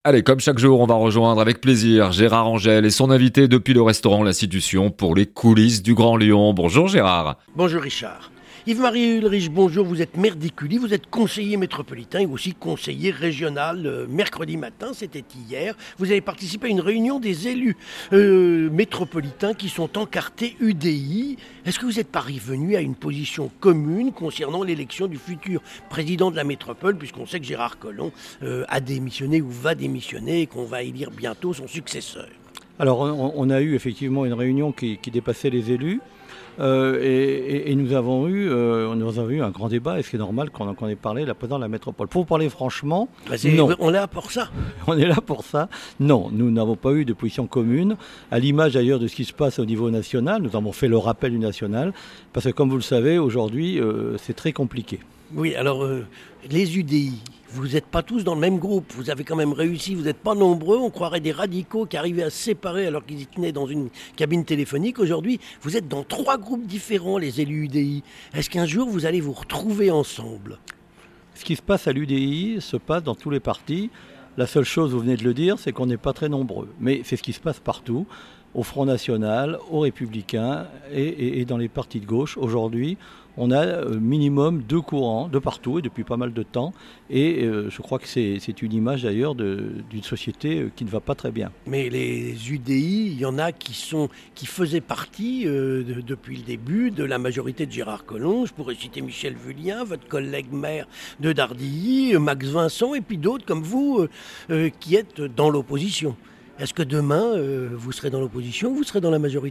Allez, comme chaque jour, on va rejoindre avec plaisir Gérard Angel et son invité depuis le restaurant L'Institution pour les coulisses du Grand Lyon. Bonjour Gérard. Bonjour Richard. Yves-Marie Ulrich, bonjour, vous êtes maire d'Écully, vous êtes conseiller métropolitain et aussi conseiller régional mercredi matin, c'était hier. Vous avez participé à une réunion des élus métropolitains qui sont encartés UDI. Est-ce que vous êtes parvenu à une position commune concernant l'élection du futur président de la métropole, puisqu'on sait que Gérard Collomb a démissionné ou va démissionner et qu'on va élire bientôt son successeur? Alors on a eu effectivement une réunion qui dépassait les élus. Et nous avons eu un grand débat, et c'est normal qu'on ait parlé de la présidente de la métropole. Pour vous parler franchement, non. On est là pour ça. On est là pour ça. Non, nous n'avons pas eu de position commune, à l'image d'ailleurs de ce qui se passe au niveau national. Nous avons fait le rappel du national, parce que comme vous le savez, aujourd'hui, c'est très compliqué. Oui, alors les UDI, vous n'êtes pas tous dans le même groupe, vous avez quand même réussi, vous n'êtes pas nombreux, on croirait des radicaux qui arrivaient à se séparer alors qu'ils tenaient dans une cabine téléphonique. Aujourd'hui, vous êtes dans 3 groupes différents, les élus UDI. Est-ce qu'un jour, vous allez vous retrouver ensemble? Ce qui se passe à l'UDI se passe dans tous les partis. La seule chose, vous venez de le dire, c'est qu'on n'est pas très nombreux. Mais c'est ce qui se passe partout, au Front National, aux Républicains et dans les partis de gauche. Aujourd'hui, on a minimum 2 courants de partout et depuis pas mal de temps. Et je crois que c'est une image d'ailleurs d'une société qui ne va pas très bien. Mais les UDI, il y en a qui faisaient partie depuis le début de la majorité de Gérard Collomb. Je pourrais citer Michel Vullien, votre collègue maire de Dardilly, Max Vincent et puis d'autres comme vous qui êtes dans l'opposition. Est-ce que demain, vous serez dans l'opposition ou vous serez dans la majorité ?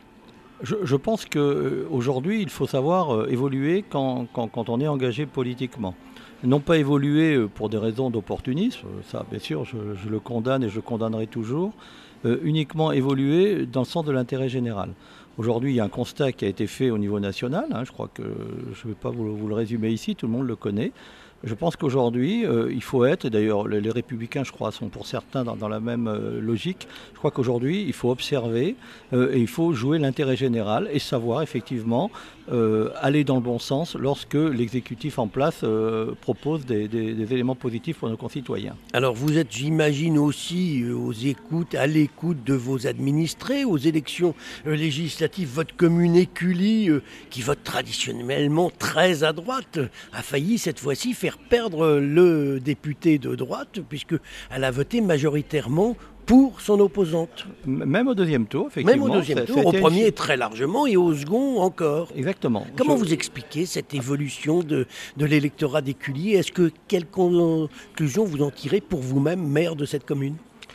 Je pense qu'aujourd'hui, il faut savoir évoluer quand on est engagé politiquement. Non pas évoluer pour des raisons d'opportunisme, ça bien sûr je le condamne et je condamnerai toujours, uniquement évoluer dans le sens de l'intérêt général. Aujourd'hui, il y a un constat qui a été fait au niveau national, je crois que je ne vais pas vous le résumer ici, tout le monde le connaît. Je pense qu'aujourd'hui, il faut être, et d'ailleurs les Républicains, je crois, sont pour certains dans la même logique, je crois qu'aujourd'hui, il faut observer et il faut jouer l'intérêt général et savoir effectivement aller dans le bon sens lorsque l'exécutif en place propose des éléments positifs pour nos concitoyens. Alors vous êtes, j'imagine, aussi à l'écoute de vos administrés, aux élections législatives. Votre commune Écully, qui vote traditionnellement très à droite, a failli cette fois-ci faire perdre le député de droite, puisqu'elle a voté majoritairement pour son opposante. Même au deuxième tour, effectivement. Même au deuxième tour, au premier très largement et au second encore. Exactement. Comment vous expliquez cette évolution de l'électorat d'Écully? Quelle conclusion vous en tirez pour vous-même, maire de cette commune?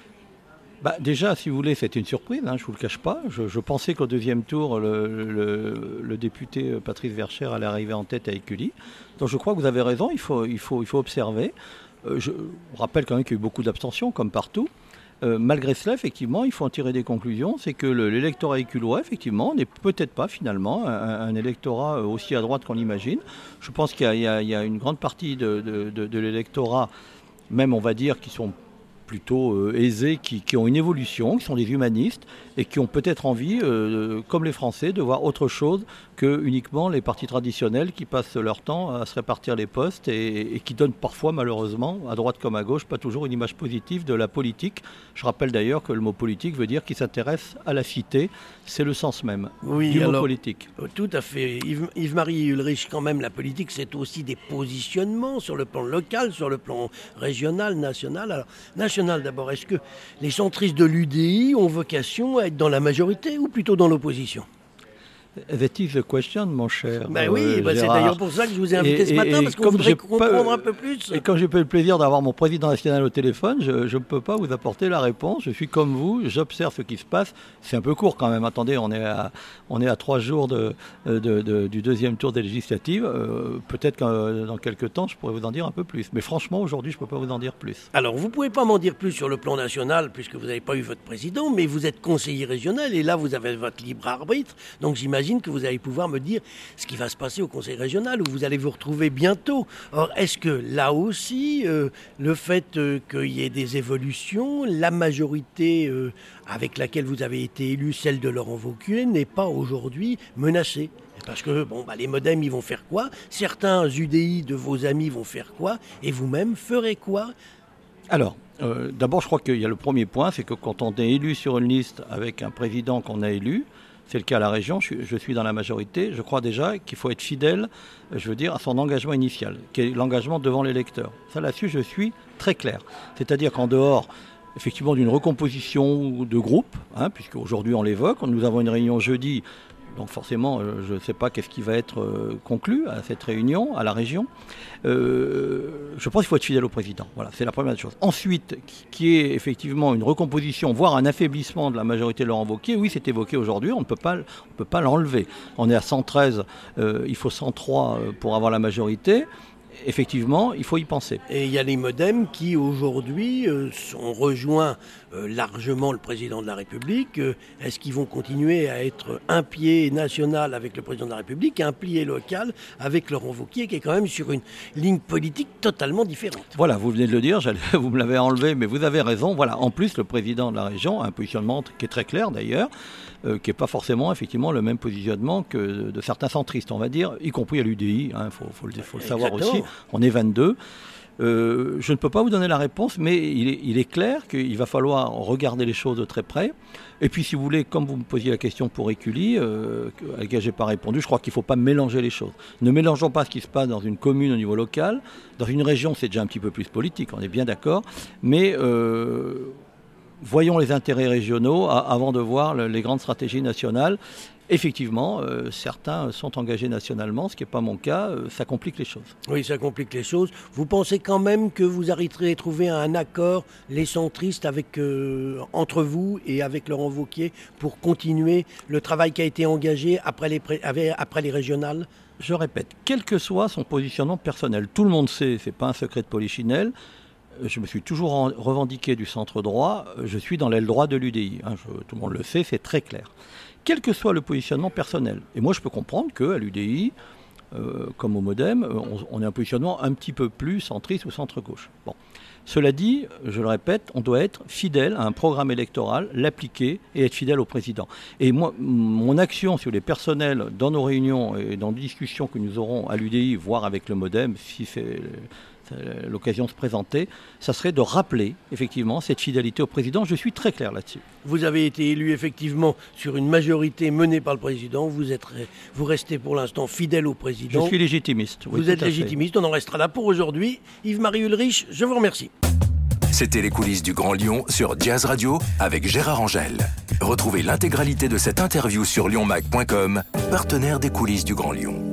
Déjà, si vous voulez, c'était une surprise, je ne vous le cache pas. Je pensais qu'au deuxième tour, le député Patrice Verchères allait arriver en tête à Écully. Donc je crois que vous avez raison, il faut observer. Je rappelle quand même qu'il y a eu beaucoup d'abstention, comme partout. Malgré cela, effectivement, il faut en tirer des conclusions. C'est que l'électorat écullois, effectivement, n'est peut-être pas finalement un électorat aussi à droite qu'on l'imagine. Je pense qu'il y a une grande partie de l'électorat, même on va dire, qui sont plutôt aisés, qui ont une évolution, qui sont des humanistes et qui ont peut-être envie, comme les Français, de voir autre chose que uniquement les partis traditionnels qui passent leur temps à se répartir les postes et qui donnent parfois, malheureusement, à droite comme à gauche, pas toujours une image positive de la politique. Je rappelle d'ailleurs que le mot politique veut dire qu'il s'intéresse à la cité. C'est le sens même du mot politique. Tout à fait. Yves-Marie Ulrich, quand même, la politique, c'est aussi des positionnements sur le plan local, sur le plan régional, national. Alors, national d'abord, est-ce que les centristes de l'UDI ont vocation à être dans la majorité ou plutôt dans l'opposition? That is the question, mon cher. C'est d'ailleurs pour ça que je vous ai invité ce matin, parce qu'on voudrait comprendre un peu plus. Et comme j'ai pas eu le plaisir d'avoir mon président national au téléphone, je ne peux pas vous apporter la réponse. Je suis comme vous, j'observe ce qui se passe. C'est un peu court quand même. Attendez, on est à 3 jours du deuxième tour des législatives. Peut-être que dans quelques temps, je pourrais vous en dire un peu plus. Mais franchement, aujourd'hui, je ne peux pas vous en dire plus. Alors, vous ne pouvez pas m'en dire plus sur le plan national, puisque vous n'avez pas eu votre président, mais vous êtes conseiller régional, et là, vous avez votre libre arbitre. Donc, j'imagine que vous allez pouvoir me dire ce qui va se passer au conseil régional où vous allez vous retrouver bientôt. Or, est-ce que là aussi, le fait qu'il y ait des évolutions, la majorité avec laquelle vous avez été élu, celle de Laurent Wauquiez, n'est pas aujourd'hui menacée? Parce que les Modem, ils vont faire quoi? Certains UDI de vos amis vont faire quoi? Et vous-même ferez quoi? Alors, D'abord, je crois qu'il y a le premier point, c'est que quand on est élu sur une liste avec un président qu'on a élu, c'est le cas à la région, je suis dans la majorité, je crois déjà qu'il faut être fidèle, à son engagement initial, qui est l'engagement devant l'électeur. Ça, là-dessus, je suis très clair. C'est-à-dire qu'en dehors, effectivement, d'une recomposition de groupe, puisque aujourd'hui on l'évoque, nous avons une réunion jeudi, donc forcément, je ne sais pas qu'est-ce qui va être conclu à cette réunion, à la région. Je pense qu'il faut être fidèle au président. Voilà, c'est la première chose. Ensuite, qui est effectivement une recomposition, voire un affaiblissement de la majorité de Laurent Wauquiez, oui, c'est évoqué aujourd'hui, on ne peut pas l'enlever. On est à 113, il faut 103 pour avoir la majorité. Effectivement, il faut y penser. Et il y a les Modem qui, aujourd'hui, ont rejoint largement le président de la République. Est-ce qu'ils vont continuer à être un pied national avec le président de la République et un pied local avec Laurent Wauquiez, qui est quand même sur une ligne politique totalement différente? Voilà, vous venez de le dire, vous me l'avez enlevé, mais vous avez raison. Voilà, en plus, le président de la région a un positionnement qui est très clair d'ailleurs, qui n'est pas forcément effectivement le même positionnement que de certains centristes, on va dire, y compris à l'UDI, faut le savoir aussi. On est 22. Je ne peux pas vous donner la réponse, mais il est clair qu'il va falloir regarder les choses de très près. Et puis, si vous voulez, comme vous me posiez la question pour Écully, à laquelle je n'ai pas répondu, je crois qu'il ne faut pas mélanger les choses. Ne mélangeons pas ce qui se passe dans une commune au niveau local. Dans une région, c'est déjà un petit peu plus politique, on est bien d'accord. Mais voyons les intérêts régionaux avant de voir les grandes stratégies nationales. Effectivement, certains sont engagés nationalement, ce qui n'est pas mon cas, ça complique les choses. Oui, ça complique les choses. Vous pensez quand même que vous arriverez à trouver un accord, les centristes, entre vous et avec Laurent Wauquiez, pour continuer le travail qui a été engagé après les régionales? Je répète, quel que soit son positionnement personnel, tout le monde sait, ce n'est pas un secret de polichinelle, je me suis toujours revendiqué du centre droit, je suis dans l'aile droite de l'UDI, tout le monde le sait, c'est très clair. Quel que soit le positionnement personnel. Et moi, je peux comprendre qu'à l'UDI, comme au Modem, on ait un positionnement un petit peu plus centriste ou centre-gauche. Bon. Cela dit, je le répète, on doit être fidèle à un programme électoral, l'appliquer et être fidèle au président. Et moi, mon action sur les personnels dans nos réunions et dans les discussions que nous aurons à l'UDI, voire avec le Modem, si c'est l'occasion de se présenter, ça serait de rappeler effectivement cette fidélité au président. Je suis très clair là-dessus. Vous avez été élu effectivement sur une majorité menée par le président. Vous restez pour l'instant fidèle au président. Je suis légitimiste. Oui, vous êtes légitimiste, on en restera là pour aujourd'hui. Yves-Marie Ulrich, je vous remercie. C'était les coulisses du Grand Lyon sur Jazz Radio avec Gérard Angel. Retrouvez l'intégralité de cette interview sur lyonmac.com, partenaire des coulisses du Grand Lyon.